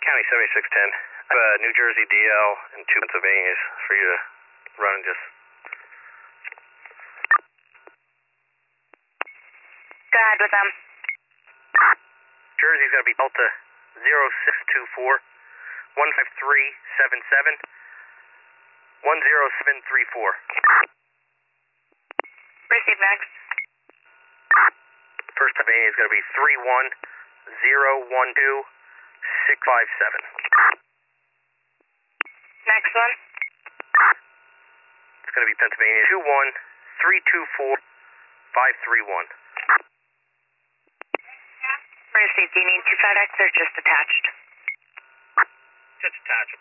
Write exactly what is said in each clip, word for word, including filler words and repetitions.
County seventy-six ten. I have a New Jersey D L and two Pennsylvanias for you to run and just... Go ahead with them. Jersey's going to be Delta zero six two four, one five three seven seven, one zero seven three four. Receive next. First Pennsylvania is going to be three one zero one two six five seven. Next one. It's going to be Pennsylvania two one three two four five three one. Receive. Do you need two FedEx or just attached? Just attached.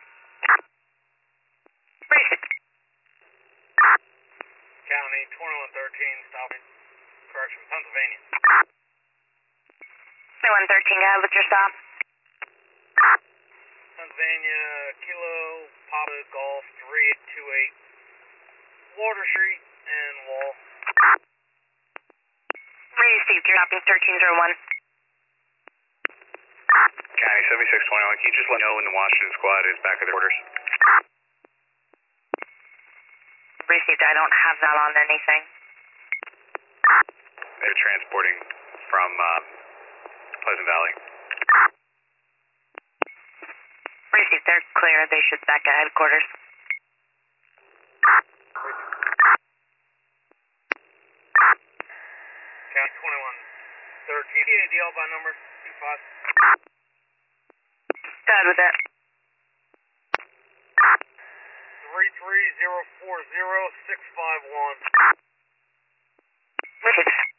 Receive. County twenty-one thirteen, stopping. Correction, Pennsylvania. twenty-one thirteen, go ahead with your stop. Pennsylvania, Kilo, Papa, Golf, three eight two eight, Water Street, and Wall. Received, your stop is thirteen zero one. County seventy-six twenty-one, can you just let me know when the Washington squad is back at their quarters? Received, I don't have that on anything. They're transporting from uh, Pleasant Valley. Received, they're clear. They should back at headquarters. County twenty-one thirteen, D A D L by number two five. Go ahead with it. three three zero four zero six five one. Received.